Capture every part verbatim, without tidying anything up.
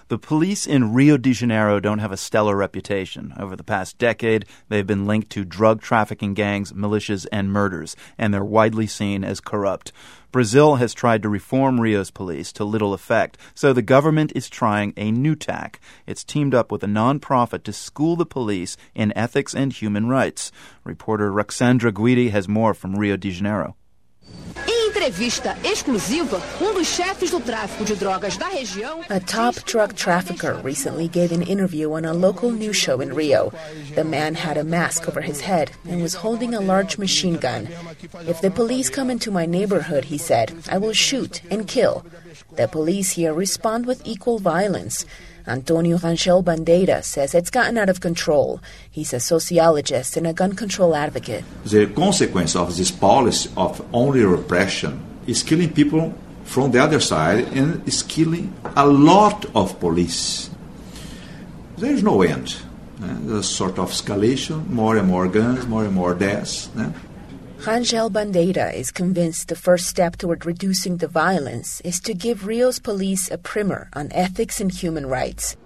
The police in Rio de Janeiro don't have a stellar reputation. Over the past decade, they've been linked to drug trafficking gangs, militias, and murders, and they're widely seen as corrupt. Brazil has tried to reform Rio's police to little effect, so the government is trying a new tack. It's teamed up with a nonprofit to school the police in ethics and human rights. Reporter Roxandra Guidi has more from Rio de Janeiro. Entrevista exclusiva, um dos chefes do tráfico de drogas da região. A top drug trafficker recently gave an interview on a local news show in Rio. The man had a mask over his head and was holding a large machine gun. If the police come into my neighborhood, he said, I will shoot and kill. The police here respond with equal violence. Antonio Rangel Bandeira says it's gotten out of control. He's a sociologist and a gun control advocate. The consequence of this policy of only repression is killing people from the other side and is killing a lot of police. There is no end. Uh, There's a sort of escalation, more and more guns, more and more deaths. Uh. Rangel Bandeira is convinced the first step toward reducing the violence is to give Rio's police a primer on ethics and human rights.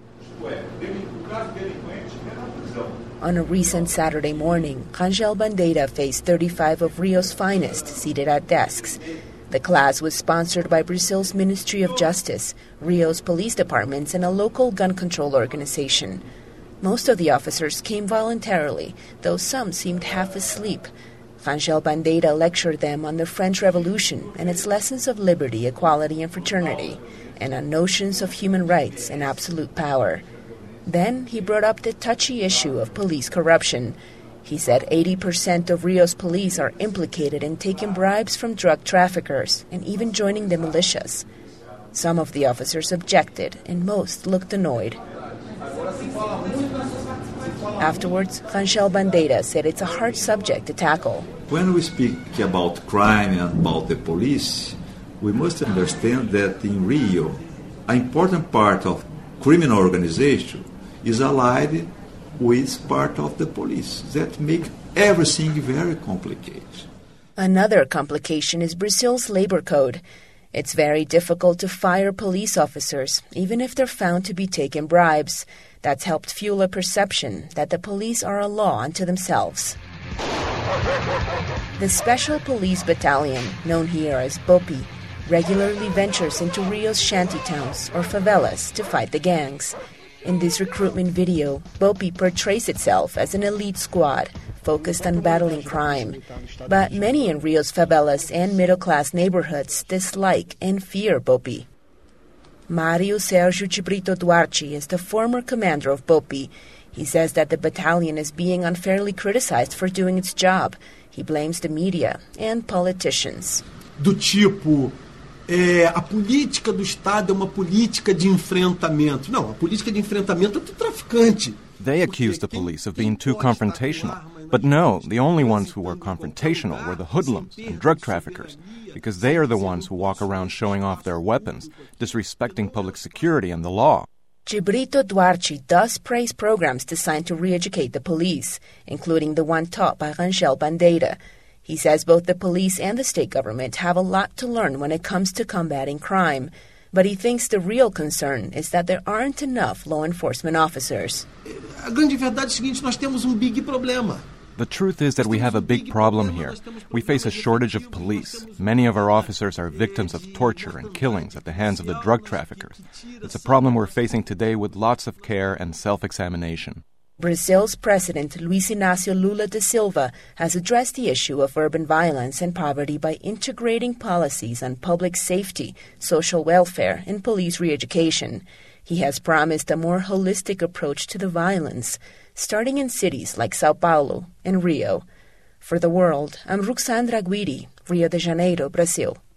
On a recent Saturday morning, Rangel Bandeira faced thirty-five of Rio's finest seated at desks. The class was sponsored by Brazil's Ministry of Justice, Rio's police departments, and a local gun control organization. Most of the officers came voluntarily, though some seemed half asleep. Rangel Bandeira lectured them on the French Revolution and its lessons of liberty, equality, and fraternity, and on notions of human rights and absolute power. Then he brought up the touchy issue of police corruption. He said eighty percent of Rio's police are implicated in taking bribes from drug traffickers and even joining the militias. Some of the officers objected, and most looked annoyed. Afterwards, Rangel Bandeira said it's a hard subject to tackle. When we speak about crime and about the police, we must understand that in Rio, an important part of criminal organization is allied with part of the police. That makes everything very complicated. Another complication is Brazil's labor code. It's very difficult to fire police officers, even if they're found to be taking bribes. That's helped fuel a perception that the police are a law unto themselves. The Special Police Battalion, known here as BOPI, regularly ventures into Rio's shantytowns or favelas to fight the gangs. In this recruitment video, BOPI portrays itself as an elite squad focused on battling crime. But many in Rio's favelas and middle-class neighborhoods dislike and fear BOPI. Mario Sergio Chibrito Duarte is the former commander of BOPI. He says that the battalion is being unfairly criticized for doing its job. He blames the media and politicians. Do tipo, é, a política do Estado é uma política de enfrentamento. Não, a política de enfrentamento é do traficante. They accused the police of being too confrontational. But no, the only ones who were confrontational were the hoodlums and drug traffickers, because they are the ones who walk around showing off their weapons, disrespecting public security and the law. Chibrito Duarte does praise programs designed to re-educate the police, including the one taught by Rangel Bandeira. He says both the police and the state government have a lot to learn when it comes to combating crime. But he thinks the real concern is that there aren't enough law enforcement officers. A grande verdade é o seguinte, nós temos um big problema. The truth is that we have a big problem here. We face a shortage of police. Many of our officers are victims of torture and killings at the hands of the drug traffickers. It's a problem we're facing today with lots of care and self-examination. Brazil's President Luiz Inácio Lula da Silva has addressed the issue of urban violence and poverty by integrating policies on public safety, social welfare, and police re-education. He has promised a more holistic approach to the violence, starting in cities like Sao Paulo and Rio. For The World, I'm Roxandra Guidi, Rio de Janeiro, Brazil.